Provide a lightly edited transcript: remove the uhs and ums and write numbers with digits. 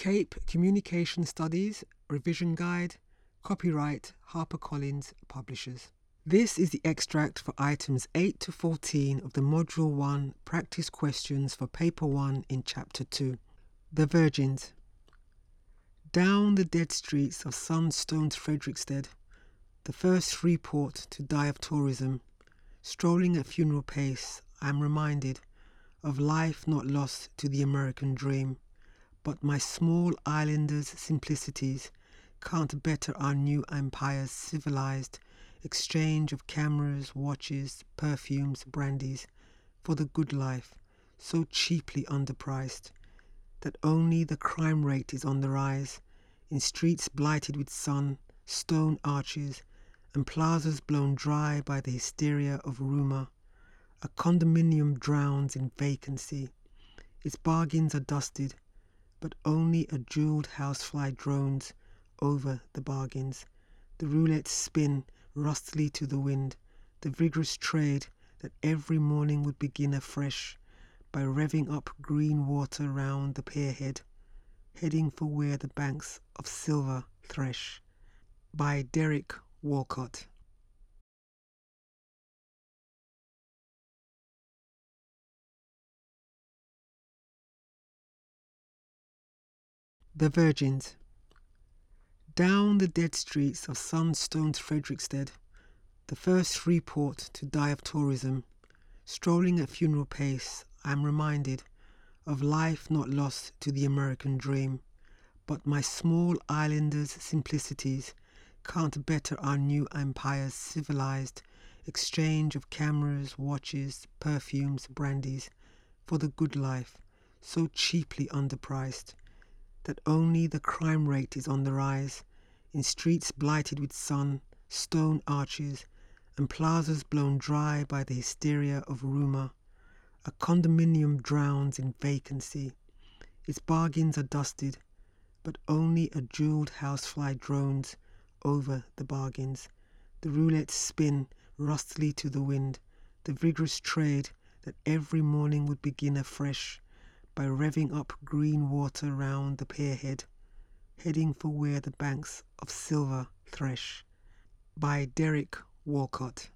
CAPE Communication Studies Revision Guide, copyright HarperCollins Publishers. This is the extract for items 8 to 14 of the Module 1 practice questions for Paper 1 in Chapter 2. The Virgins. Down the dead streets of Sunstone's Frederiksted, the first free port to die of tourism, strolling at funeral pace, I am reminded of life not lost to the American dream, but my small islander's simplicities can't better our new empire's civilized exchange of cameras, watches, perfumes, brandies, for the good life, so cheaply underpriced, that only the crime rate is on the rise, in streets blighted with sun, stone arches, and plazas blown dry by the hysteria of rumour. A condominium drowns in vacancy. Its bargains are dusted, but only a jewelled housefly drones over the bargains. The roulettes spin rustily to the wind, the vigorous trade that every morning would begin afresh by revving up green water round the pierhead, heading for where the banks of silver thresh. By Derek Walcott. The Virgins. Down the dead streets of Sunstone's Frederiksted, the first free port to die of tourism, strolling at funeral pace, I am reminded of life not lost to the American dream, but my small islander's simplicities can't better our new empire's civilized exchange of cameras, watches, perfumes, brandies, for the good life, so cheaply underpriced, that only the crime rate is on the rise, in streets blighted with sun, stone arches, and plazas blown dry by the hysteria of rumour. A condominium drowns in vacancy. Its bargains are dusted, but only a jewelled housefly drones over the bargains. The roulettes spin rustily to the wind, the vigorous trade that every morning would begin afresh by revving up green water round the pierhead, heading for where the banks of silver thresh. By Derek Walcott.